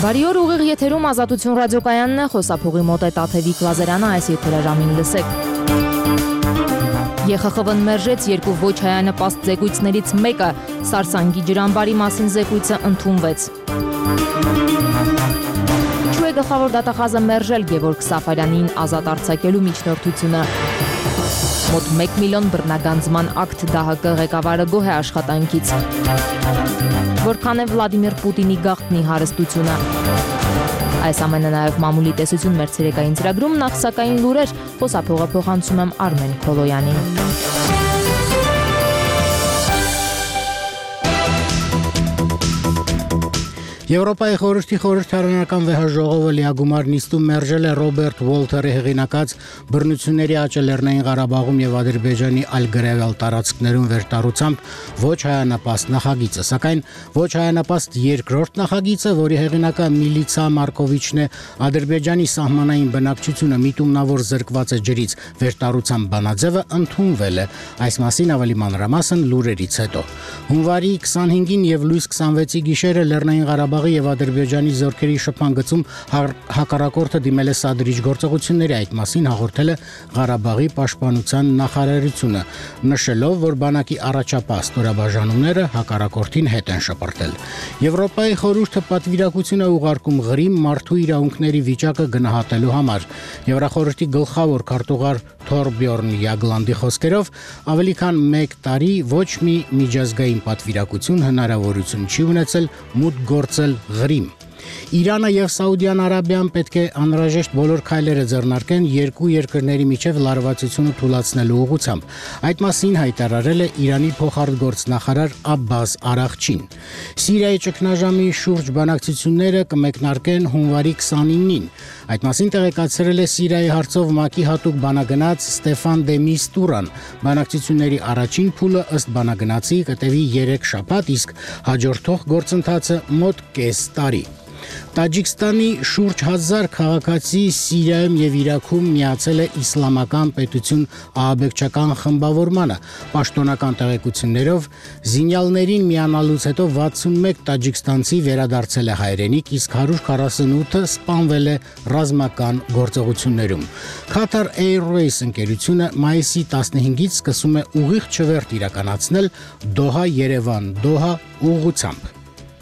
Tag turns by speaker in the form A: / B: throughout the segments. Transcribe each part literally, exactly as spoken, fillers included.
A: Բարի օր, ուղիղ եթերում Ազատություն ռադիոկայանն է, խոսափողի մոտ է Տաթևիկ Լազարյանը, այս եթերաժամին լսեք։ Է Խ Խ V-ն մերժեց երկու ոչ հայանպաստ զեկույցներից մեկը, Սարսանգի ջրամբարի մասին զեկույցը ընդունվեց։ Ինչու է գլխավոր դատախազը մերժել Գևորգ Սաֆարյանին ազատ արձակելու միջնորդությունը։ Մոտ մեկ միլիոն բռնագանձման ակտ Դահ Կը ղեկավարը գոհ է աշխատանքից։ Որքան է Վլադիմիր Պուտինի գաղտնի հարստությունը։ Այս ամենը նաև մամուլի տեսություն մեր ցերեկային ծրագրում, նախ սակայն լուրեր, խոսափողը փոխանցում եմ Արմեն Քոլոյանին։
B: Եվրոպայի խորհրդի խորհրդարանական վեհաժողովը լիագումար նիստում մերժել է Ռոբերտ Ուոլթերի հեղինակած բռնությունների աճը Լեռնային Ղարաբաղում եւ Ադրբեջանի այլ գրավյալ տարածքներում վերտառությամբ ոչ հայանպաստ նախագիծը, սակայն ոչ հայանպաստ երկրորդ նախագիծը, որի հեղինակը Միլիցա Մարկովիչն է, Ադրբեջանի սահմանային բնակչությունը միտումնավոր զրկված է ջրից վերտառությամբ բանաձևը ընդունվել է։ Այս մասին ավելի մանրամասն լուրերից հետո։ Հունվարի քսանհինգին եւ լույս քսանվեցի գիշերը Լեռնային Ղարաբաղ եւ Ադրբեջանի զորքերի շփման գծում հակառակորդը դիմել է սադրիչ գործողությունների, այդ մասին հաղորդել է Ղարաբաղի պաշտպանության նախարարությունը, նշելով, որ բանակի առաջապահ ստորաբաժանումները հակառակորդին հետ են շպրտել։ Եվրոպայի խորհուրդը պատվիրակություն է ուղարկում Ղրիմ մարդու իրավունքների վիճակը գնահատելու համար։ Եվրախորհրդի գլխավոր քարտուղար Թորբյորն Յագլանդի խոսքերով ավելի քան մեկ տարի ոչ մի միջազգային պատվիրակություն հնարավորություն չի ունեցել մուտք գործել Ղրիմ։ Իրանը եւ Սաուդյան Արաբիան պետք է անհրաժեշտ բոլոր քայլերը ձեռնարկեն երկու երկրների միջև լարվածությունը թույլատնելու ուղղությամբ։ Այդ մասին հայտարարել է Իրանի փոխարտգործնախարար Աբբաս Արաղչին։ Սիրիայի ճգնաժամի շուրջ բանակցությունները կմեկնարկեն հունվարի քսանինին։ Այդ մասին տեղեկացրել է Սիրիայի հարցով ՄԱԿ-ի հատուկ բանագնաց Ստեֆան դե Միստուրան։ Բանակցությունների առաջին փուլը ըստ բանագնացի կտևի երեք շաբաթ, իսկ հաջորդող գործընթացը մոտ կես տարի։ Տաջիկստանի շուրջ հազար քաղաքացի Սիրիայում եւ Իրաքում միացել է իսլամական պետություն ահաբեկչական խմբավորմանը։ Պաշտոնական տեղեկություններով զինյալներին միանալուց հետո վաթսունմեկ տաջիկստանցի վերադարձել է հայրենիք, իսկ հարյուր քառասունութը սպանվել է ռազմական գործողություններում։ Qatar Airways ընկերությունը մայիսի տասնհինգից սկսում է ուղիղ չվերթ իրականացնել Դոհա-Երևան-Դոհա ուղղությամբ։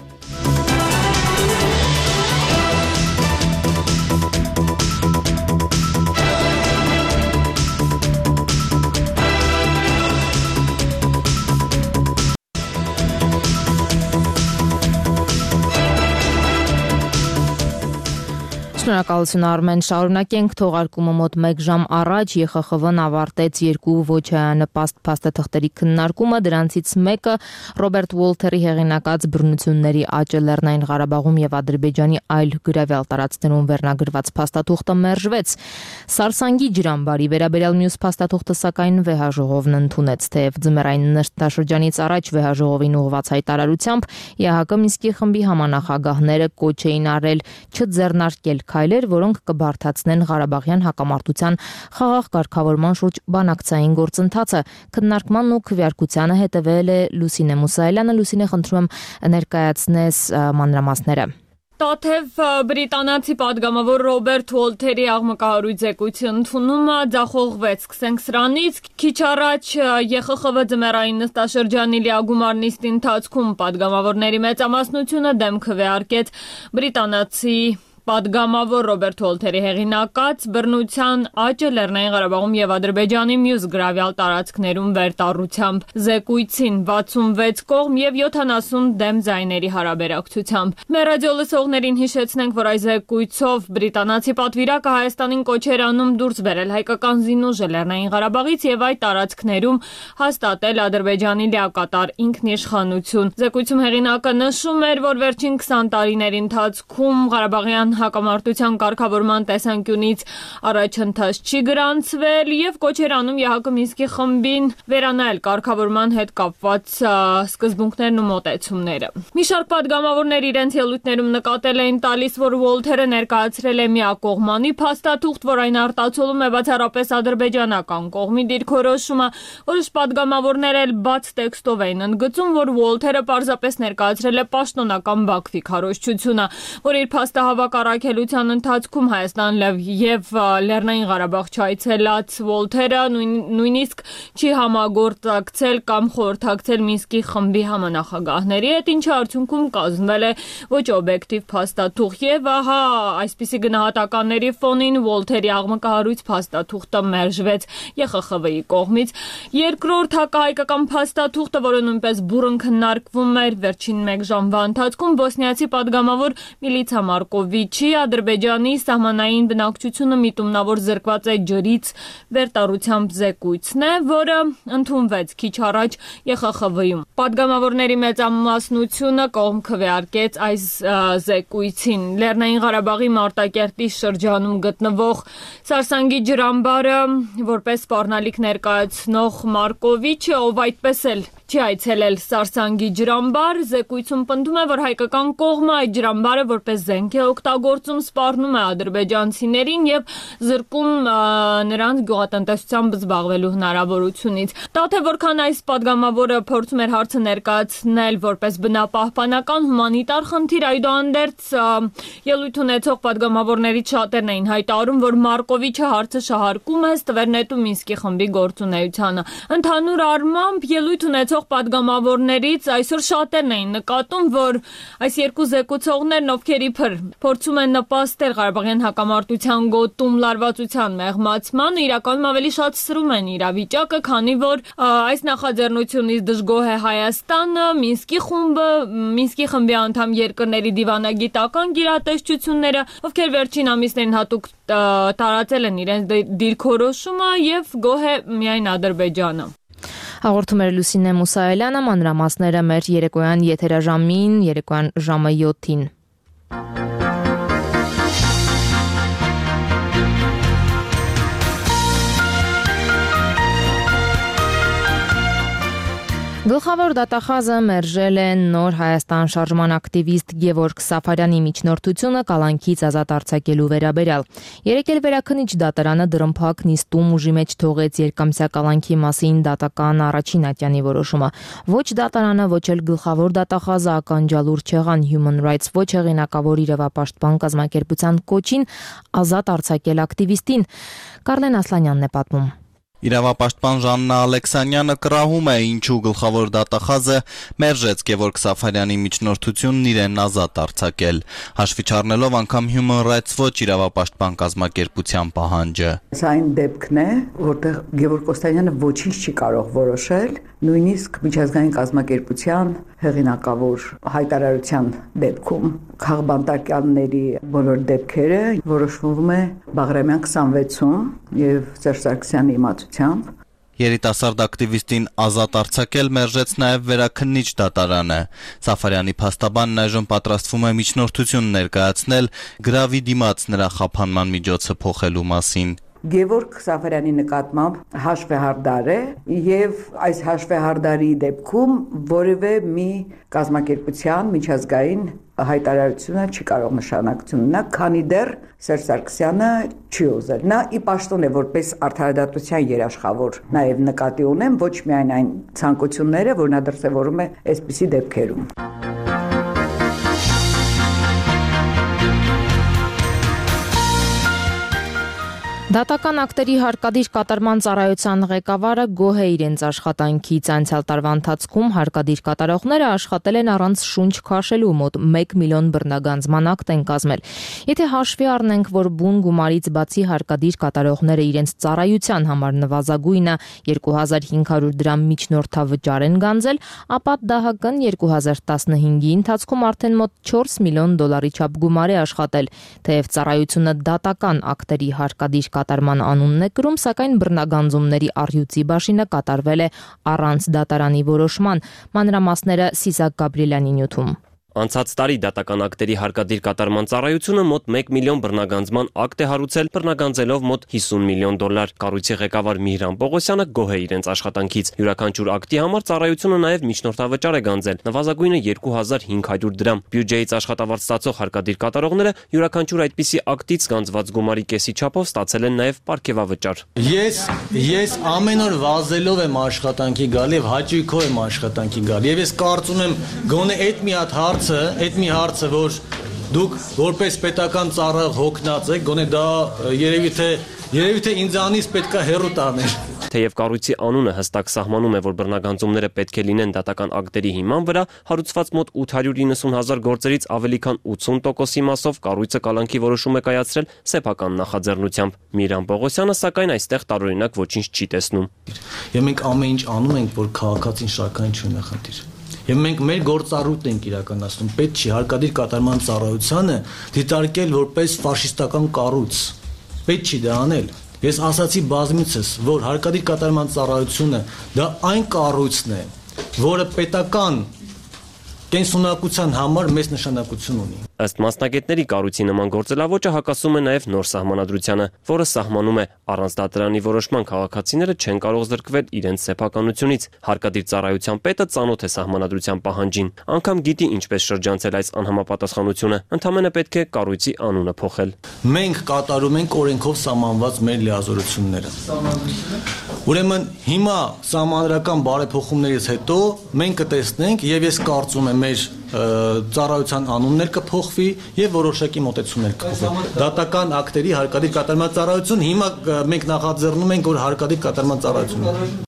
A: Շնորհակալություն Արմեն, շարունակենք թողարկումը մոտ մեկ ժամ առաջ Է Խ Խ V-ն ավարտեց երկու ոչ հայանպաստ փաստաթղթերի քննարկումը, դրանցից մեկը Ռոբերտ Ուոլթերի հեղինակած բռնությունների աճը Լեռնային Ղարաբաղում եւ Ադրբեջանի այլ գրավյալ տարածքներում վերնագրված փաստաթուղթը մերժվեց։ Սարսանգի ջրամբարի վերաբերյալ մյուս փաստաթուղթը սակայն վեհաժողովն ընդունեց, թեև ձմեռային նստաշրջանից առաջ վեհաժողովին ուղղված հայտարարությամբ Է Հ Կ Մինսկի խմբի համանախագահները կոչ էին արել չձեռնարկել քայլեր, որոնք կբարդացնեն Ղարաբաղյան հակամարտության խաղաղ կարգավորման շուրջ բանակցային գործընթացը։ Քննարկմանն ու քվեարկությանը հետևել է Լուսինե Մուսայելյանը։ Լուսինե, խնդրում եմ ներկայացնես մանրամասները։
C: Տաթև բրիտանացի падգամավոր Ռոբերտ Ուոլթերի աղմկահարույց զեկույցի ընդունումը ձախողվեց։ Սկսենք սրանից։ Քիչ առաջ Է Խ Խ V ձմեռային նստաշրջանի լիագումար նիստի ընթացքում падգամավորների մեծամասնությունը դեմ քվեարկեց բրիտանացի падգամավոր Ռոբերտ Ուոլթերի հեղինակած բռնության աճը Լեռնային Ղարաբաղում եւ Ադրբեջանի մյուս գրավյալ տարածքներում վերտառությամբ զեկույցին վաթսունվեց կողմ եւ յոթանասուն դեմ ձայների հարաբերակցությամբ։ Մեր ռադիո լսողներին հիշեցնենք, որ այս զեկույցով բրիտանացի պատվիրակը Հայաստանին կոչ էր անում դուրս բերել հայկական զինուժը Լեռնային Ղարաբաղից եւ այդ տարածքներում հաստատել Ադրբեջանի լիակատար ինքնիշխանություն։ Զեկույցում հեղինակը նշում էր, որ վերջին քսան տարիների ընթացքում Ղարաբաղյան հակամարտության կարգավորման տեսանկյունից առաջընթաց չի գրանցվել եւ կոչ էր անում ԵՀԿ Մինսկի խմբին վերանայել կարգավորման հետ կապված սկզբունքներն ու մոտեցումները։ Մի շարք պատգամավորներ իրենց ելույթներում նկատել էին տալիս, որ Ուոլթերը ներկայացրել է միակողմանի փաստաթուղթ, որ այն արտացոլում է բացառապես ադրբեջանական կողմի դիրքորոշումը։ Որոշ պատգամավորներ էլ բաց տեքստով էին ընդգծում, որ Ուոլթերը պարզապես ներկայացրել է պաշտոնական Բաքվի քարոզչությունը, որ իր փաստահավաք առաքելության ընթացքում Հայաստան եւ Լեռնային Ղարաբաղ չայցելած Ուոլթերը նույնիսկ չի համագործակցել կամ խորհրդակցել Մինսկի խմբի համանախագահների հետ, ինչը արդյունքում կազմվել է ոչ օբյեկտիվ փաստաթուղթ եւ ահա այսպիսի գնահատականների ֆոնին Ուոլթերի աղմկահարույց փաստաթուղթը մերժվեց ԵԽԽՎ-ի կողմից։ Երկրորդ հակահայկական փաստաթուղթը, որը նույնպես բուռն քննարկվում էր վերջին մեկ ժամվա ընթացքում, բոսնիացի պատգամավոր Միլիցա Մարկովիչի Ադրբեջանի սահմանային բնակչությունը միտումնավոր զրկված է ջրից վերտարությամբ զեկույցն է, որը ընդունվեց քիչ առաջ ԵԽԽՎ-ում։ Պատգամավորների մեծամասնությունը կողմ քվեարկեց այս զեկույցին։ Լեռնային Ղարաբաղի Մարտակերտի շրջանում գտնվող Սարսանգի ջրամբարը որպես սպառնալիք ներկայացնող Մարկովիչը, ով այդպես էլ չի այցելել Սարսանգի ջրամբար, զեկույցում պնդում է, որ հայկական կողմը այդ ջրամբարը որպես զենք է օգտագործում, սպառնում է ադրբեջանցիներին եւ զրկում նրանց գյուղատնտեսությամբ զբաղվելու հնարավորությունից։ Դա թե որքան այս պատգամավորը փորձում էր հարցը ներկայացնել որպես բնապահպանական հումանիտար խնդիր, այդուհանդերձ ելույթ ունեցող պատգամավորներից շատերն էին հայտարարում, որ Մարկովիչը հարցը շահարկում է ստվեր նետում Մինսկի խմբի գործունեությանը։ Ընդհանուր առմամբ ելույթ ունեցող պատգամավորներից այսօր շատերն էին նկատում, որ այս երկու զեկուցողներն, ովքեր իբր փորձում են նպաստել Ղարաբաղյան հակամարտության գոտում լարվածության մեղմացման, իրականում ավելի շատ սրում են իրավիճակը, քանի որ այս նախաձեռնությունից դժգոհ է Հայաստանը, Մինսկի խումբը, Մինսկի խմբի անդամ երկրների դիվանագիտական գերատեսչությունները, ովքեր վերջին ամիսներին հատուկ տարածել են իրենց դիրքորոշումը եւ գոհ է միայն Ադրբեջանը։
A: Հաղորդում էր Լուսինե Մուսայելյանը, մանրամասները մեր երեկոյան եթերաժամին, երեկոյան ժամը յոթին։ Գլխավոր դատախազը մերժել է Նոր Հայաստան շարժման ակտիվիստ Գևորգ Սաֆարյանի միջնորդությունը կալանքից ազատ արձակելու վերաբերյալ։ Երեկ էլ Վերաքննիչ դատարանը դռնփակ նիստում ուժի մեջ թողեց երկամսյա կալանքի մասին դատական առաջին ատյանի որոշումը։ Ոչ դատարանը, ոչ էլ գլխավոր դատախազը ականջալուր չեղան Human Rights Watch հեղինակավոր իրավապաշտպան կազմակերպության կոչին ազատ արձակել ակտիվիստին։ Կարլեն Ասլանյանն է պատմում։
D: Իրավապաշտպան Ժաննա Ալեքսանյանը կռահում է, ինչու գլխավոր դատախազը մերժեց Գևորգ Սաֆարյանի միջնորդությունն իրեն ազատ արձակել, հաշվի չառնելով անգամ Human Rights Watch իրավապաշտպան կազմակերպության պահանջը։
E: Սա այն դեպքն է, որտեղ Գևորգ Կոստանյանը ոչինչ չի կարող որոշել, նույնիսկ միջազգային կազմակերպության հեղինակավոր հայտարարության դեպքում քաղբանտակյանների բոլոր դեպքերը որոշվում է Բաղրամյան քսանվեցում եւ Սերժ Սարգսյանի իմացությամբ։
D: Երիտասարդ ակտիվիստին ազատ արձակել մերժեց նաև Վերաքննիչ դատարանը։ Սաֆարյանի փաստաբանն այժմ պատրաստվում է միջնորդություն ներկայացնել գրավի դիմաց նրա խափանման միջոցը փոխելու մասին։
E: Գևորգ Սաֆարյանի նկատմամբ հաշվեհարդար է եւ այս հաշվեհարդարի դեպքում որևէ մի կազմակերպության միջազգային հայտարարությունը չի կարող նշանակություն ունենալ, քանի դեռ Սերժ Սարգսյանը չի ուզել։ Նա ի պաշտոն է որպես արդարադատության երաշխավոր նաև նկատի ունեմ ոչ միայն այն ցանկությունները, որ նա դրսևորում է այսպիսի դեպքերում։
A: Դատական ակտերի հարկադիր կատարման ծառայության ղեկավարը գոհ է իրենց աշխատանքից։ Անցյալ տարվա ընթացքում հարկադիր կատարողները աշխատել են առանց շունչ քաշելու, մոտ մեկ միլիոն բռնագանձման ակտ են կազմել։ Եթե հաշվի առնենք, որ բուն գումարից բացի հարկադիր կատարողները իրենց ծառայության համար նվազագույնը երկու հազար հինգ հարյուր դրամ միջնորդավճար են գանձել, ապա ԴՀԿ-ն երկու հազար տասնհինգի ընթացքում արդեն մոտ չորս միլիոն դոլարի չափ գումար է աշխատել, թեև ծառայությունը դատական ակտերի հարկադիր կատարման անունն է կրում, սակայն բռնագանձումների առյուծի բաժինը կատարվել է առանց դատարանի որոշման։ Մանրամասները Սիսակ Գաբրիելյանի նյութում։
F: Անցած տարի դատական ակտերի հարկադիր կատարման ծառայությունը մոտ մեկ միլիոն բռնագանձման ակտ է հարուցել, բռնագանձելով մոտ հիսուն միլիոն դոլար։ Կառույցի ղեկավար Միհրան Պողոսյանը գոհ է իրենց աշխատանքից։ Յուրաքանչյուր ակտի համար ծառայությունը նաև միջնորդավճար է գանձել, նվազագույնը երկու հազար հինգ հարյուր դրամ։ Բյուջեից աշխատավարձ ստացող հարկադիր կատարողները յուրաքանչյուր այդպիսի ակտից գանձված գումարի կեսի չափով ստացել են նաև պարգևավճար։
G: Ես ես ամեն օր վազելով եմ աշխատանքի գալ եւ հաճույքով եմ աշխատանքի գալ։ Եվ ես կարծում եմ գոնե այդ մի հատ հարցը, այդ մի հարցը, որ դուք որպես պետական ծառայող հոգնած եք, գոնե դա երևի թե երևի թե ինձանից պետքա հեռու տաներ։
F: Թեև կառույցի անունը հստակ սահմանում է, որ բռնագանձումները պետք է լինեն դատական ակտերի հիման վրա, հարուցված մոտ ութ հարյուր իննսուն հազար գործերից ավելի քան ութսուն տոկոսի մասով կառույցը կալանքի որոշում է կայացրել սեփական նախաձեռնությամբ։ Միհրան Պողոսյանը սակայն այստեղ տարօրինակ ոչինչ չի տեսնում։
G: Եվ մենք ամեն ինչ անում ենք, որ քաղաքացին շարքային չունի խնդիր։ Եվ մենք մեր գործառույթն ենք իրականացնում։ Պետք չի հարկադիր կատարման ծառայությանը դիտարկել որպես ֆաշիստական կառույց։ Պետք չի դա անել։ Ես ասացի բազմիցս, որ հարկադիր կատարման ծառայությունը դա այն կառույցն է, որը պետական կենսունակության համար մեծ նշանակություն ունի։
F: Ըստ մասնագետների կառույցի նման գործելավոճը հակասում է նաև նոր սահմանադրությանը, որը սահմանում է առանց դատարանի որոշման քաղաքացիները չեն կարող զրկվել իրենց սեփականությունից։ Հարկադիր ծառայության պետը ծանոթ է սահմանադրության պահանջին, անգամ գիտի ինչպես շրջանցել այս անհամապատասխանությունը, ընդհանրապես պետք է կառույցի անունը փոխել։
G: Մենք կատարում ենք օրենքով սահմանված մեր լիազորությունները։ Ուրեմն հիմա սահմանադրական բարեփոխումներից հետո մենք կտեսնենք եւ ես կարծում եմ մեր ծառայության անուններ կփոխվի եւ որոշակի մոտեցումներ կփոխվի։ Դատական ակտերի հարկադիր կատարման ծառայություն հիմա մենք նախաձեռնում ենք որ հարկադիր կատարման ծառայություն։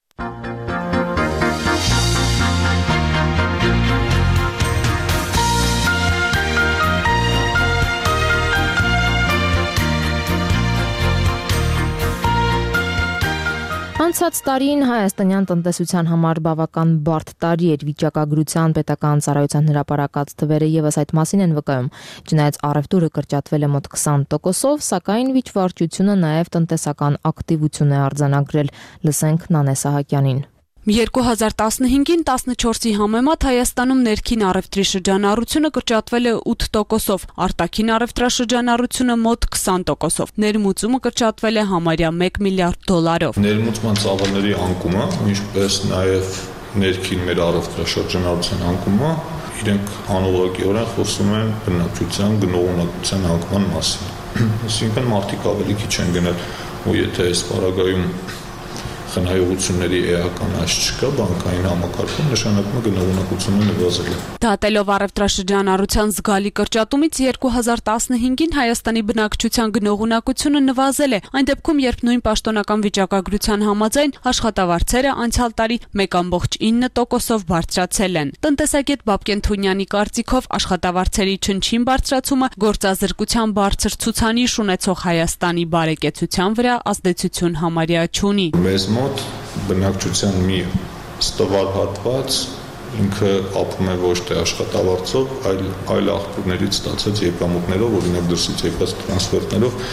A: Անցած տարին հայաստանյան տնտեսության համար բավական բարդ տարի էր, վիճակագրության պետական ծառայության հրապարակած թվերը եւս այդ մասին են վկայում։ Չնայած առևտուրը կրճատվել է մոտ քսան տոկոսով, սակայն վիճվարճությունը նաեւ տնտեսական ակտիվություն է արձանագրել։ Լսենք Նանե Սահակյանին։
H: երկու հազար տասնհինգին տասնչորսի համեմատ Հայաստանում ներքին առևտրի շրջանառությունը կրճատվել է ութ տոկոսով, արտաքին առևտրաշրջանառությունը մոտ քսան տոկոսով, ներմուծումը կրճատվել է համարյա մեկ միլիարդ դոլարով։
I: Ներմուծման ծավալների անկումը, ինչպես նաև ներքին մեր առևտրաշրջանառության անկումը, իրենք անուղղակիորեն խոսում են բնակչության գնողունակության անկման մասին։ Այսինքն մարդիկ ավելի քիչ են գնել, ու եթե այս պարագայում խնայողությունների էական աճ չկա, բանկային համակարգում նշանակում է գնողունակությունը նվազել է։
H: Դատելով առևտրաշրջանառության զգալի կրճատումից երկու հազար տասնհինգին Հայաստանի բնակչության գնողունակությունը նվազել է, այն դեպքում, երբ նույն պաշտոնական վիճակագրության համաձայն աշխատավարձերը անցյալ տարի մեկ կόμma ինը տոկոսով բարձրացել են։ Տնտեսագետ Բաբկեն Թունյանի կարծիքով աշխատավարձերի չնչին բարձրացումը գործազրկության բարձր ցուցանիշ ունեցող Հայաստանի բարեկեցության վրա ազդեցություն համարյա չունի։
I: Մոտ բնակչության մի ստվար հատված ինքը ապրում է ոչ թե աշխատավարձով, այլ այլ աղբյուրներից ստացած եկամուտներով, օրինակ դրսից եկած տրանսֆերտներով,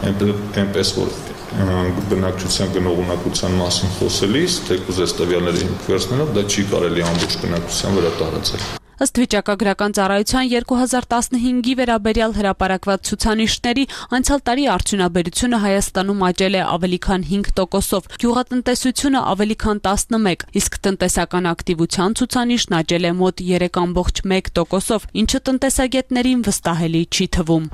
I: այնպես որ բնակչության գնողունակության մասին խոսելիս, թեկուզ այս տվյալները հիմքվեցնելով, դա չի կարելի ամբողջ բնակչության վրա տարածել։
H: Ըստ վիճակագրական ծառայության երկու հազար տասնհինգի վերաբերյալ հրապարակված ցուցանիշների անցյալ տարի արդյունաբերությունը Հայաստանում աճել է ավելի քան հինգ տոկոսով, գյուղատնտեսությունը ավելի քան տասնմեկ, իսկ տնտեսական ակտիվության ցուցանիշն աճել է մոտ երեք կόμma մեկ տոկոսով, ինչը տնտեսագետներին վստահելի չի թվում։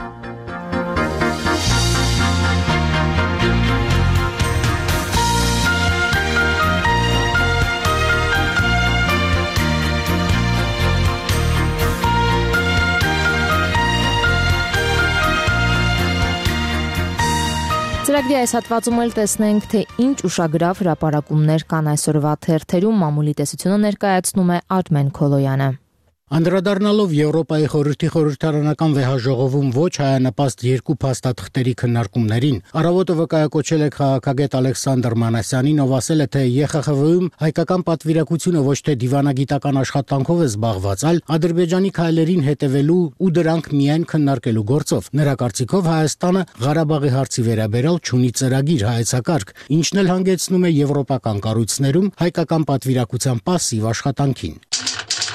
A: Ծրագրի այս հատվածում էլ տեսնենք, թե ինչ ուշագրավ հրապարակումներ կան այսօրվա թերթերում, մամուլի տեսությունը ներկայացնում է Արմեն Քոլոյանը։
B: Անդրադառնալով Եվրոպայի խորհրդի խորհրդարանական վեհաժողովում ոչ հայանպաստ երկու փաստաթղթերի քննարկումներին, Առավոտը վկայակոչել է քաղաքագետ Ալեքսանդր Մանասյանին, ով ասել է, թե ԵԽԽՎ-ում հայկական պատվիրակությունը ոչ թե դիվանագիտական աշխատանքով է զբաղված, այլ Ադրբեջանի քայլերին հետևելու ու դրանք միայն քննարկելու գործով։ Նրա կարծիքով Հայաստանը Ղարաբաղի հարցի վերաբերյալ չունի ծրագիր, հայեցակարգ, ինչն էլ հանգեցնում է եվրոպական կառույցներում հայկական պատվիրակության պասիվ աշխատանքին։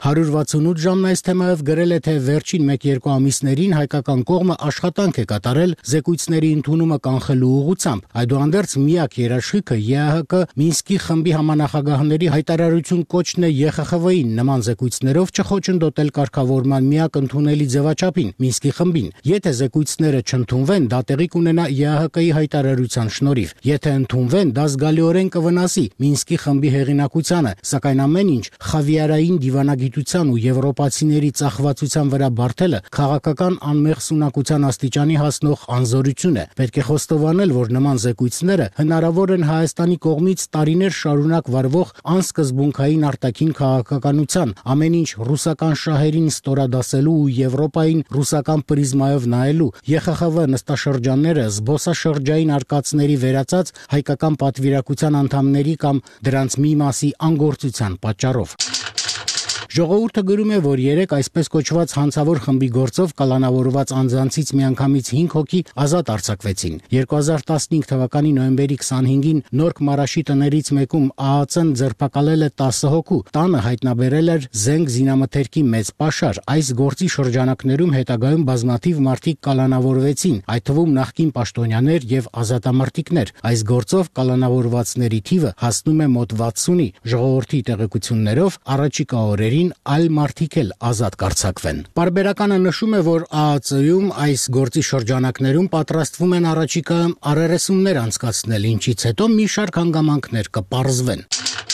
B: one sixty-eight ժամն այս թեմայով գրել է, թե վերջին մեկ-երկու ամիսներին հայկական կողմը աշխատանք է կատարել զեկույցների ընդունումը կանխելու ուղղությամբ։ Այդուհանդերձ միակ երաշխիքը ԵԱՀԿ Մինսկի խմբի համանախագահների հայտարարություն կոչն է ԵԽԽՎ-ին նման զեկույցներով չխոչընդոտել կարգավորման միակ ընդունելի ձևաչափին Մինսկի խմբին։ Եթե զեկույցները չընդունվեն, դա տեղի կունենա ԵԱՀԿ-ի հայտարարության շնորհիվ։ Եթե ընդունվեն, դա զգալիորեն կվնասի Մինսկի խմբի հեղինակությանը, սակայն ամեն ինչ խավիարային դիվանագիտության ու եվրոպացիների ծախվածության վրա բարթելը քաղաքական անմեղ սունակության աստիճանի հասնող անզորություն է։ Պետք է խոստովանել, որ նման զեկույցները հնարավոր են Հայաստանի կողմից տարիներ շարունակ վարվող անսկզբունքային արտաքին քաղաքականության, ամեն ինչ ռուսական շահերին ստորադասելու ու Եվրոպային ռուսական պրիզմայով նայելու, ԵԽԽՎ նստաշրջանները զբոսաշրջային արկածների վերածած հայկական պատվիրակության անդամների կամ դրանց մի մասի անգործության պատճառով։ Ժողովուրդը գրում է, որ երեք այսպես կոչված հանցավոր խմբի գործով կալանավորված անձանցից միանգամից հինգ հոգի ազատ արձակվեցին։ երկու հազար տասնհինգ թվականի նոյեմբերի քսանհինգին Նորք Մարաշի տներից մեկում ԱԱՑ-ն ձերբակալել է տասը հոգու։ Տանը հայտնաբերել էր զենք զինամթերքի մեծ պաշար։ Այս գործի շրջանակներում հետագայում բազմաթիվ մարդիկ կալանավորվեցին, այդ թվում նախկին պաշտոնյաներ եւ ազատամարտիկներ։ Այս գործով կալանավորվածների թիվը հասնում է մոտ վաթսունի։ Ժողովրդի տեղեկություններով առաջիկա օրերին այլ մարդիկ էլ ազատ կարձակվեն։ Պարբերականը նշում է, որ ԱԱՑ-ում այս գործի շրջանակներում պատրաստվում են առաջիկայում առերեսումներ անցկացնել, ինչից հետո մի շարք հանգամանքներ կպարզվեն։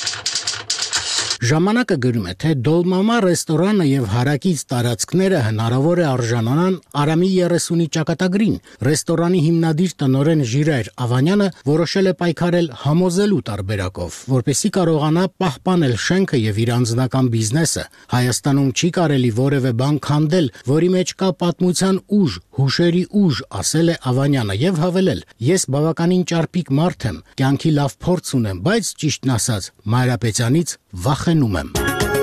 B: Ժամանակը գրում է, թե Դոլմամա ռեստորանը եւ հարակից տարածքները հնարավոր է արժանանան Արամի երեսունի ճակատագրին։ Ռեստորանի հիմնադիր տնօրեն Ժիրայր Ավանյանը որոշել է պայքարել համոզելու տարբերակով, որպեսզի կարողանա պահպանել շենքը եւ իր անձնական բիզնեսը։ Հայաստանում չի կարելի որևէ բան քանդել, որի մեջ կա պատմության ուժ, հուշերի ուժ, ասել է Ավանյանը եւ հավելել. Ես բավականին ճարպիկ մարդ եմ, կյանքի լավ փորձ ունեմ, բայց ճիշտն ասած, Մանրապետյանից վախենում եմ։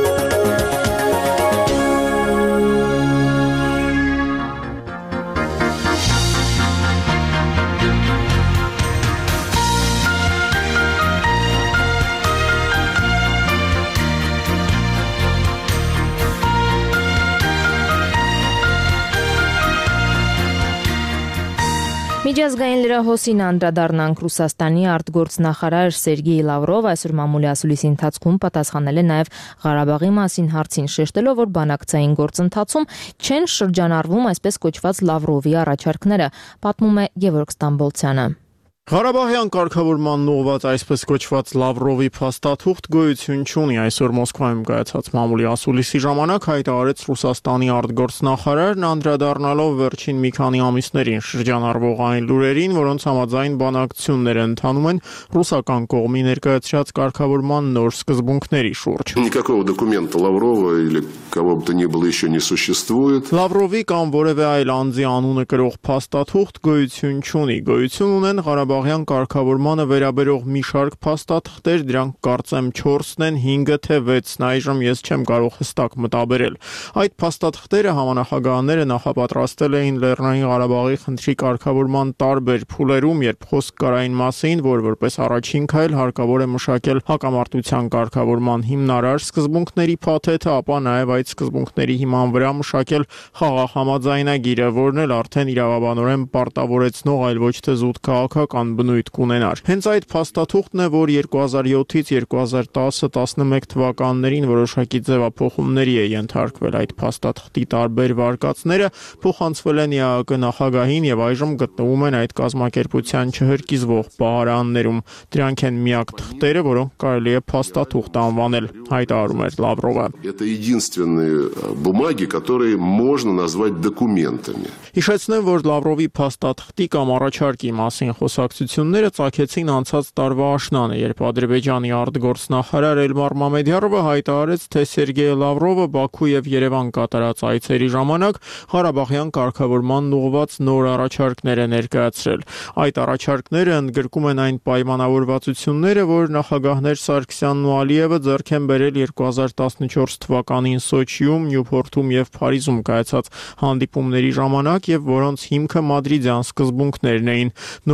A: Միջազգային լրահոսին անդրադառնանք Ռուսաստանի արտգործնախարար Սերգեյ Լավրով այսօր մամուլի ասուլիսի ընթացքում պատասխանել է նաև Ղարաբաղի մասին հարցին, շեշտելով, որ բանակցային գործընթացում չեն շրջանառվում այսպես կոչված Լավրովի առաջարկները, պատմում է Գևորգ Ստամբոլցյանը։
J: Ղարաբաղյան կարգավորման ուղղված այսպես կոչված Լավրովի փաստաթուղթ գոյություն չունի։ Այսօր Մոսկվայում կայացած մամուլի ասուլիսի ժամանակ հայտարարեց Ռուսաստանի արտգործնախարարն, անդրադառնալով վերջին մի քանի ամիսներին շրջանառվող այն լուրերին, որոնց համաձայն բանակցությունները ընթանում են ռուսական կողմի ներկայացրած կարգավորման նոր սկզբունքների շուրջ։
K: Никакого документа Лаврова или кого бы то ни было еще не существует.
J: Լավրովի կամ որևէ այլ անձի անունը կրող փաստաթուղթ գոյություն չունի։ Գոյություն ունեն Ղարաբաղյան կարգավորմանը վերաբերող մի շարք փաստաթղթեր, դրանք կարծեմ չորսն են, հինգը թե վեցն, այժմ ես չեմ կարող հստակ մտաբերել։ Այդ փաստաթղթերը համանախագահները նախապատրաստել էին Լեռնային Ղարաբաղի խնդրի կարգավորման տարբեր փուլերում, երբ խոսք կար այն մասին, որ որպես առաջին քայլ հարկավոր է մշակել հակամարտության կարգավորման հիմնարար սկզբունքների փաթեթը, ապա նաև այդ սկզբունքների հիման վրա մշակել խաղաղ համաձայնագիրը, որն էլ արդեն իրավաբանորեն պարտավորեցնող, այլ ոչ թե զուտ քաղաքական բնույթ կունենար։ Հենց այդ փաստաթուղթն է, որ երկու հազար յոթից երկու հազար տասը տասնմեկ թվականներին որոշակի ձևափոխումների է ենթարկվել։ Այդ փաստաթղթի տարբեր վարկածները փոխանցվել են ԵԱՀԿ նախագահին եւ այժմ գտնվում են այդ կազմակերպության չհրկիզվող պահարաններում։ Դրանք են միակ թղթերը, որոնք կարելի է փաստաթուղթ անվանել, հայտարարում էր Լավրովը։
K: Это единственные бумаги, которые можно назвать документами.
J: Հիշեցնեմ, որ Լավրովի փաստաթղթի կամ առաջարկի մասին խոսակցությունները ծագեցին անցած տարվա աշնանը, երբ Ադրբեջանի արտգործնախարար Էլմար Մամեդյարովը հայտարարեց, թե Սերգեյ Լավրովը Բաքու եւ Երևան կատարած այցերի ժամանակ Ղարաբաղյան կարգավորման ուղղված նոր առաջարկներ է ներկայացրել։ Այդ առաջարկները ընդգրկում են այն պայմանավորվածությունները, որ նախագահներ Սարգսյանն ու Ալիևը ձեռք են բերել երկու հազար տասնչորս թվականին Սոչիում, Նյուփորթում եւ Փարիզում կայացած հանդիպումների ժամանակ եւ որոնց հիմքը մադրիդյան սկզբունքներն էին։ Նորացված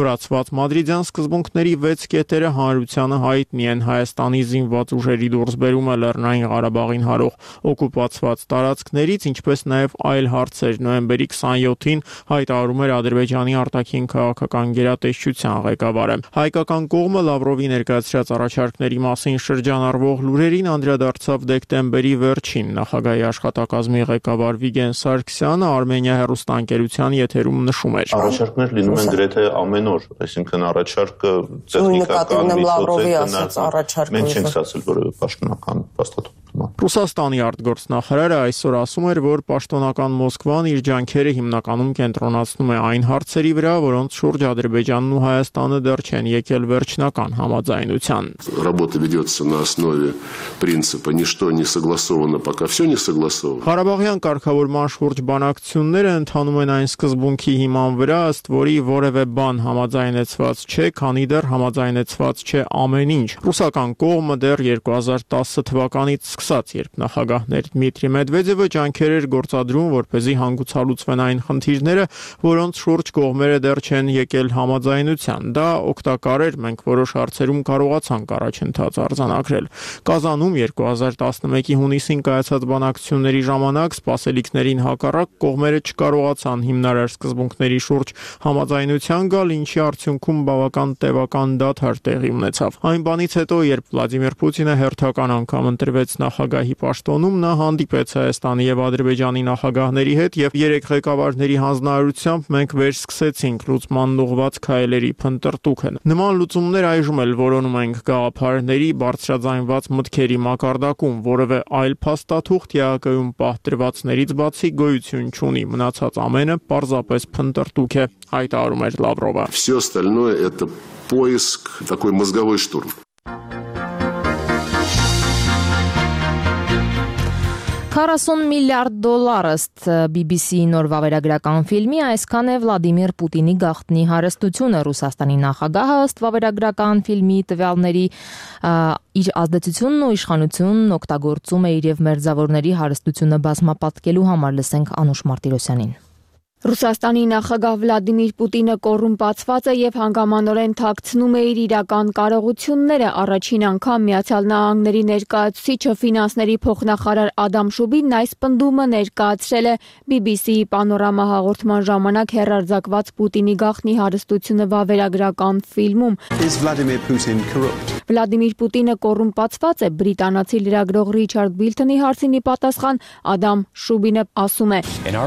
J: ստացված մադրիդյան սկզբունքների վեց կետերը հանրությանը հայտնի են. Հայաստանի զինված ուժերի դուրսբերումը Լեռնային Ղարաբաղին հարող օկուպացված տարածքներից, ինչպես նաև այլ հարցեր։ Նոյեմբերի քսաներկուին հայտարարում էր Ադրբեջանի արտաքին քաղաքական գերատեսչության ղեկավարը։ Հայկական կողմը Լավրովի ներկայացրած առաջարկների մասին շրջանառվող լուրերին անդրադարձավ դեկտեմբերի վերջին։ Նախագահի աշխատակազմի ղեկավար Վիգեն Սարգսյանը Արմենիա հեռուստաընկերության եթերում նշում էր.
L: Առաջարկներ լինում են գրեթե ամեն օր, այսինքն առաջարկը տեխնիկական միջոցով մենք չենք ստացել որևէ պաշտոնական փաստաթուղթ։
J: Ռուսաստանի արտգործնախարարը այսօր ասում էր, որ պաշտոնական Մոսկվան իր ջանքերը հիմնականում կենտրոնացնում է այն հարցերի վրա, որոնց շուրջ Ադրբեջանն ու Հայաստանը դեռ չեն եկել վերջնական համաձայնության։
K: Работа ведется на основе принципа ничто не согласовано, пока все не согласовано.
J: Ղարաբաղյան կարգավորման շուրջ բանակցությունները ընթանում են այն սկզբունքի հիման վրա, ըստ որի որևէ բան համաձայնեցված չէ, քանի դեռ համաձայնեցված չէ ամեն ինչ։ Ռուսական կողմը դեռ երկու հազար տասը թվականից սկսած, երբ նախագահներ Դմիտրի Մեդվեդևը ջանքեր էր գործադրում, որպեսզի հանգուցալուծվեն այն խնդիրները, որոնց շուրջ կողմերը դեռ չեն եկել համաձայնության։ Դա օգտակար էր, մենք որոշ հարցերում կարողացանք առաջընթաց արձանագրել։ Կազանում երկու հազար տասնմեկի հունիսին կայացած բանակցությունների ժամանակ սպասելիքներին հակառակ կողմերը չկարողացան հիմնարար սկզբունքների շուրջ համաձայնության գալ, ինչի արդյունքում բավական տևական դադար տեղի ունեցավ։ Այն բանից հետո, երբ Վլադիմիր Պուտինը հերթական անգամ ընտրվեց նախագահի պաշտոնում, նա հանդիպեց Հայաստանի եւ Ադրբեջանի նախագահների հետ եւ երեք ղեկավարների հանձնարարությամբ մենք վերսկսեցինք լուծման ուղղված քայլերի փնտրտուքը։ Նման լուծումներ այժմ էլ որոնում ենք գաղափարների, բարձրաձայնված մտքերի մակարդակում, որևէ այլ փաստաթուղթ ԵԱԿ-ում պահտրվածներից բացի գոյություն չունի, մնացած ամենը պարզապես փնտրտուք է, հայտարարում էր Լավրովը։
K: Все остальное это поиск, такой мозговой штурм.
A: քառասուն միլիարդ դոլար ըստ բի բի սի-ի նոր վավերագրական ֆիլմի այսքան է Վլադիմիր Պուտինի գաղտնի հարստությունը։ Ռուսաստանի նախագահը ըստ վավերագրական ֆիլմի տվյալների իր ազդեցությունն ու իշխանությունն օգտագործում է իր եւ մերձավորների հարստությունը բազմապատկելու համար։ Լսենք Անուշ Մարտիրոսյանին։
M: Ռուսաստանի նախագահ Վլադիմիր Պուտինը կոռումպացված է եւ հանգամանորեն թաքցնում է իր իրական կարողությունները։ Առաջին անգամ Միացյալ Նահանգների ներկայացուցիչը ֆինանսների փոխնախարար Ադամ Շուբինն այս պնդումը ներկայացրել է բի բի սի-ի պանորամա հաղորդման ժամանակ հեռարձակված Պուտինի գաղտնի հարստությունը վավերագրական ֆիլմում։ Վլադիմիր Պուտինը կոռումպացված է, բրիտանացի լրագրող Ռիչարդ Բիլթոնի հարցին ի պատասխան Ադամ Շուբինը ասում է.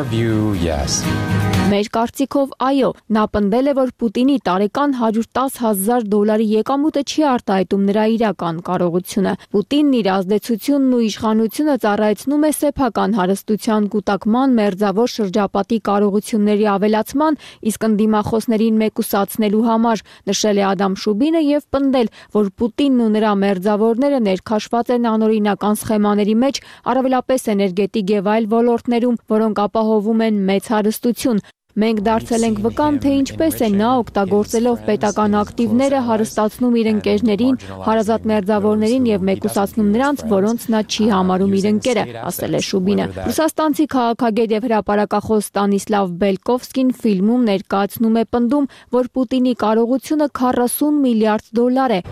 M: Մեր կարծիքով այո, նա պնդել է, որ Պուտինի տարեկան հարյուր տասը հազար դոլարի եկամուտը չի արտահայտում նրա իրական կարողությունը։ Պուտինն իր ազդեցությունն ու իշխանությունը ծառայեցնում է սեփական հարստության կուտակման, մերձավոր շրջապատի կարողությունների ավելացման, իսկ ընդդիմախոսներին մեկուսացնելու համար, նշել է Ադամ Շուբինը եւ պնդել, որ Պուտինն ու նրա մերձավորները ներքաշված են անօրինական սխեմաների մեջ, առավելապես էներգետիկ եւ այլ ոլորտներում, որոնք ապահովում են մեծ հարստություն։ Մենք դարձել ենք վկան, թե ինչպես է նա օգտագործելով պետական ակտիվները հարստացնում իր ընկերներին, հարազատ մերձավորներին եւ մեկուսացնում նրանց, որոնց նա չի համարում իր ընկերը, ասել է Շուբինը։ Ռուսաստանցի քաղաքագետ եւ հրապարակախոս Ստանիսլավ Բելկովսկին ֆիլմում ներկայացնում է պնդում, որ Պուտինի կարողությունը քառասուն միլիարդ դոլար է։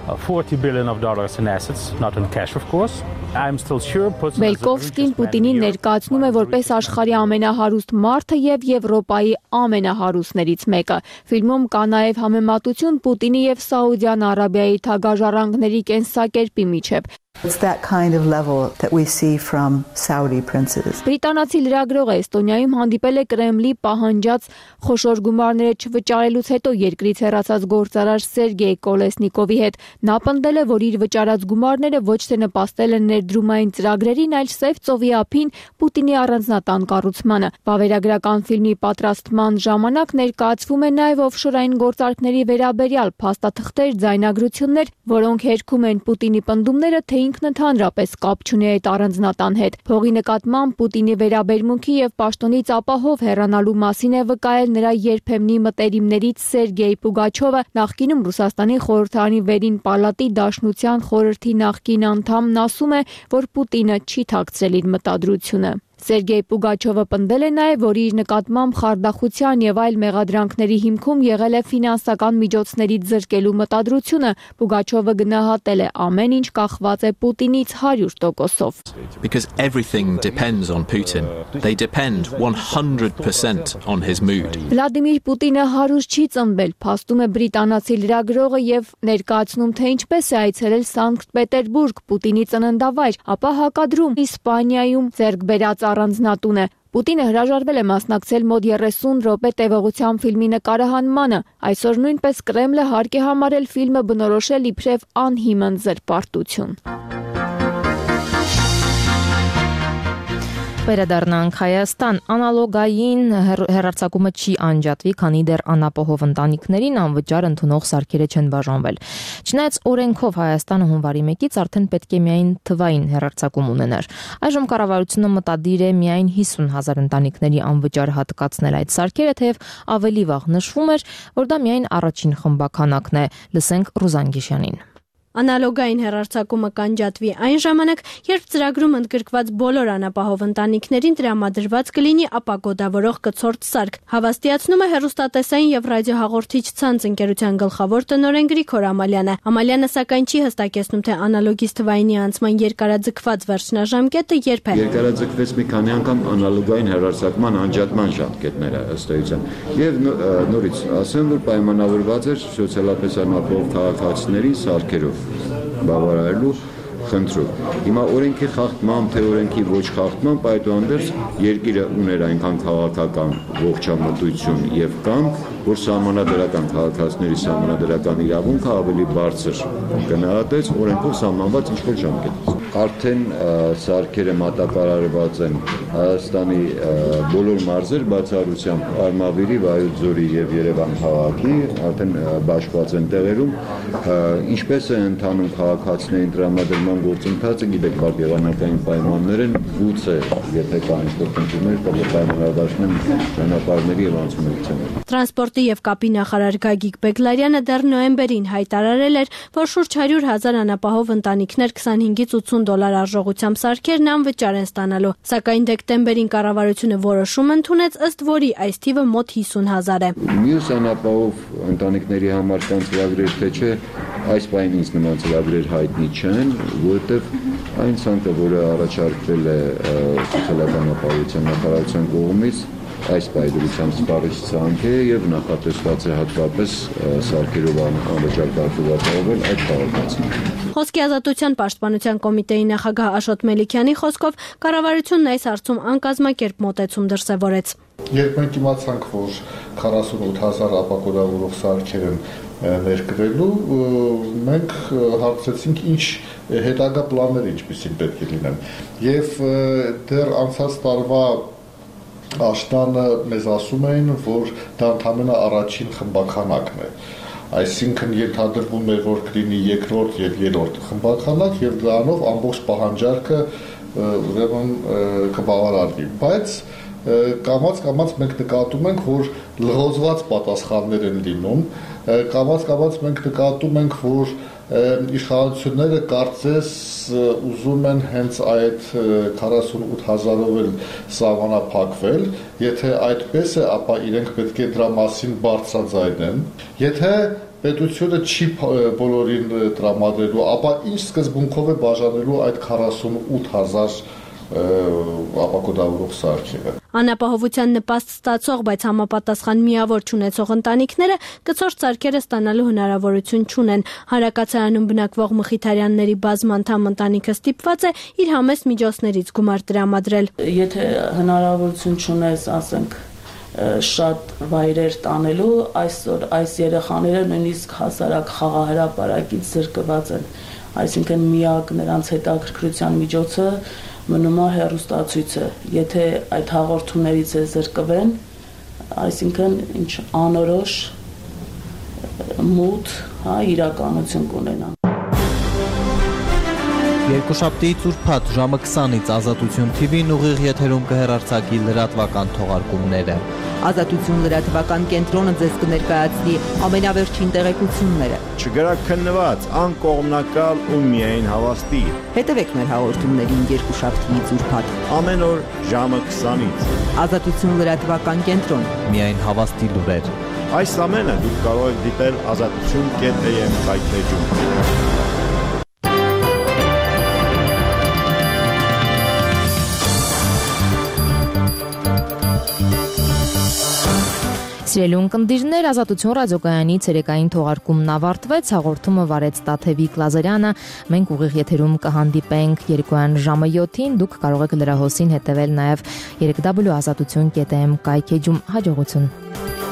M: Բելկովսկին Պուտինին ներկայացնում է որպես աշխարհի ամենահարուստ մարդը եւ Եվրոպայի ամենահարուստներից մեկը։ Ֆիլմում կա նաև համեմատություն Պուտինի եւ Սաուդյան Արաբիայի թագաժառանգների կենսակերպի միջև։
N: It's that kind of level that we see from Saudi princes.
M: Բրիտանացի լրագրողը Էստոնիայում հանդիպել է Կրեմլի պահանջած խոշոր գումարները չվճարելուց հետո երկրից հեռացած գործարար Սերգեյ Կոլեսնիկովի հետ։ Նա պնդել է, որ իր վճարած գումարները ոչ թե նպաստել են ներդրումային ծրագրերին, այլ Սև ծովի ափին Պուտինի առանձնատան կառուցմանը։ Վավերագրական ֆիլմի պատրաստման ժամանակ ներկայացվում է նաև օֆշորային գործարքների վերաբերյալ փաստաթղթեր, ձայնագրություններ, որոնք հերքում են Պուտինի պնդումները, թե ինքն ընդհանրապես կապ չունի այդ առանձնատան հետ։ Փողի նկատմամբ Պուտինի վերաբերմունքի եւ պաշտոնից ապահով հեռանալու մասին է վկայել նրա երբեմնի մտերիմներից Սերգեյ Պուգաչովը, նախկինում Ռուսաստանի խորհրդարանի վերին պալատի Դաշնության խորհրդի նախկին անդամն ասում է, որ Պուտինը չի թաքցրել իր մտադրությունը։ Սերգեյ Պուգաչովը պնդել է նաև, որ իր նկատմամբ խարդախության եւ այլ մեղադրանքների հիմքում եղել է ֆինանսական միջոցներից զրկելու մտադրությունը։ Պուգաչովը գնահատել է ամեն ինչ կախված է Պուտինից հարյուր տոկոսով։
O: Because everything depends on Putin. They depend one hundred percent on his mood.
M: Վլադիմիր Պուտինը հարուր չի ծնվել, փաստում է բրիտանացի լրագրողը եւ ներկայացնում, թե ինչպես է այցելել Սանկտ Պետերբուրգ, Պուտինի ծննդավայր, ապա հակադրում Իսպանիայում ձեռք բերած առանձնատունը։ Պուտինը հրաժարվել է մասնակցել մոտ երեսուն րոպե տևողությամբ ֆիլմի նկարահանմանը։ Այսօր նույնպես Կրեմլը հարկ է համարել ֆիլմը բնորոշել իբրև անհիմն զրպարտություն։
A: Վերադառնանք Հայաստան, անալոգային հեռարձակումը չի անջատվի, քանի դեռ անապահով ընտանիքներին անվճար ընդունող սարքերը չեն բաժանվել։ Չնայած օրենքով Հայաստանը հունվարի մեկից արդեն պետք է միայն թվային հեռարձակում ունենար։ Այժմ կառավարությունը մտադիր է միայն հիսուն հազար ընտանիքների անվճար հատկացնել այդ սարքերը, թեև ավելի վաղ նշվում էր, որ դա միայն առաջին խմբաքանակն է։ Լսենք Ռուզան Գիշյանին։
P: Անալոգային հեռարձակումը կանջատվի այն ժամանակ, երբ ծրագրում ընդգրկված բոլոր անապահով ընտանիքներին տրամադրված կլինի ապակոդավորող կցորդ սարք, հավաստիացնում է հեռուստատեսային եւ ռադիոհաղորդիչ ցանց ընկերության գլխավոր տնօրեն Գրիգոր Ամալյանը։ Ամալյանը սակայն չի հստակեցնում, թե անալոգից թվայինի անցման երկարաձգված վերջնաժամկետը երբ է։
Q: Երկարաձգվեց մի քանի անգամ անալոգային հեռարձակման անջատման ժամկետները ըստ էության։ Եվ նորից ասեմ, որ պայմանավորված էր սոցիալապես անապահով քաղաքացիների սարքերով բավարարելու խնդրով։ Հիմա օրենքի խախտման, թե օրենքի ոչ խախտման, այդուհանդերձ երկիրը ուներ այնքան քաղաքական ողջամտություն եւ կամք, որ սահմանադրական քաղաքացիների սահմանադրական իրավունքը ավելի բարձր գնահատեց օրենքով սահմանված ինչ-որ ժամկետ։ Արդեն սարքերը մատակարարված են Հայաստանի բոլոր մարզեր, բացառությամբ Արմավիրի, Վայոց ձորի եւ Երևան քաղաքի, արդեն բաշխված են տեղերում, ինչպես է ընթանում քաղաքացիներին տրամադրման գործընթացը, գիտեք, բարգերանական պայմաններ են, գուցե եթե կա ինչ-որ խնդիրներ, ապա պայմանավորվածն են ճանապարհների եւ անցումների։
P: Տրանսպորտի եւ կապի նախարար Գագիկ Բեգլարյանը դեռ նոյեմբերին հայտարարել էր, որ շուրջ հարյուր հազար անապահով ընտանիքներ քսանհինգից ութսուն դոլար արժողությամբ սարքերն անվճար են ստանալու, սակայն դեկտեմբերին կառավարությունը որոշում ընդունեց, ըստ որի այս թիվը մոտ հիսուն հազար է։
Q: Մյուս անապահով ընտանիքների համար կան ծրագրեր, թե չէ, այս պահին ինձ նման ծրագրեր հայտնի չեն, որովհետև այն ցանկը, որը առաջարկվել է սոցիալական ապահովության նախարարության կողմից, այս պայմանությամբ սպառիչ ցանկ է եւ նախատեսված է հատկապես սարքերով անվճար կարգավորել այդ քաղաքացիներին։
P: Խոսքի ազատության պաշտպանության կոմիտեի նախագահ Աշոտ Մելիքյանի խոսքով կառավարությունն այս հարցում անկազմակերպ մոտեցում դրսևորեց։
R: Երբ մենք իմացանք, որ քառասունութ հազար ապակոդավորող սարքեր են ներկրելու, մենք հարցրեցինք ինչ հետագա պլաններ ինչպիսին պետք է լինեն։ Եվ դեռ անցած տարվա աշնանը մեզ ասում էին, որ դա ընդամենը առաջին խմբաքանակն է։ Այսինքն ենթադրվում է, որ կլինի երկրորդ եւ երրորդ խմբաքանակ եւ դրանով ամբողջ պահանջարկը ուրեմն կբավարարվի։ Բայց կամաց-կամաց մենք նկատում ենք, որ լղոզված պատասխաններ են լինում, կամաց-կամաց մենք նկատում ենք, որ իշխանությունները կարծես ուզում են հենց այդ քառասունութ հազարով էլ սահմանափակվել, եթե այդպես է, ապա իրենք պետք է դրա մասին բարձրաձայնեն։ Եթե պետությունը չի բոլորին տրամադրելու, ապա ինչ սկզբունքով է բաժանելու այդ քառասունութ հազար ապակոդավորող սարքերը։
P: Անապահովության նպաստ ստացող, բայց համապատասխան միավոր չունեցող ընտանիքները կցորդ սարքերը ստանալու հնարավորություն չունեն։ Հանրակացարանում բնակվող Մխիթարյանների բազմանդամ ընտանիքը ստիպված է իր համեստ միջոցներից գումար տրամադրել։
S: Եթե հնարավորություն չունես, ասենք, շատ վայրեր տանելու, այսօր այս երեխաները նույնիսկ հասարակ խաղահրապարակից զրկված են։ Այսինքն միակ նրանց հետաքրքրության միջոցը մնում է հեռուստացույցը։ Եթե այդ հաղորդումներից է զրկվեն, այսինքն ինչ անորոշ մութ, հա, իրականություն կունենան։
D: Երկուշաբթի ծուրփաթ ժամը քսանից Ազատություն թի վին ուղիղ եթերում կհեռարձակի լրատվական թողարկումները։
T: Ազատություն լրատվական կենտրոնը ձեզ կներկայացնի ամենավերջին տեղեկությունները։
U: Չգրաքննված, անկողմնակալ ու միայն հավաստի։
T: Հետևեք մեր հաղորդումներին երկուշաբթի ծուրփաթ
U: ամեն օր ժամը քսանից։
T: Ազատություն լրատվական կենտրոն։
D: Միայն հավաստի լուրեր։
U: Այս ամենը դուք կարող եք դիտել ազատություն կետ էյ էմ կայքեջում։
A: Սիրելի ունկնդիրներ, Ազատություն ռադիոկայանի ցերեկային թողարկումն ավարտվեց, հաղորդումը վարեց Տաթևիկ Լազարյանը, մենք ուղիղ եթերում կհանդիպենք երեկոյան ժամը յոթին, դուք կարող եք լրահոսին հետևել նաև երեք դաբլյու ազատություն կետ էյ էմ կայքեջում, հաջողություն։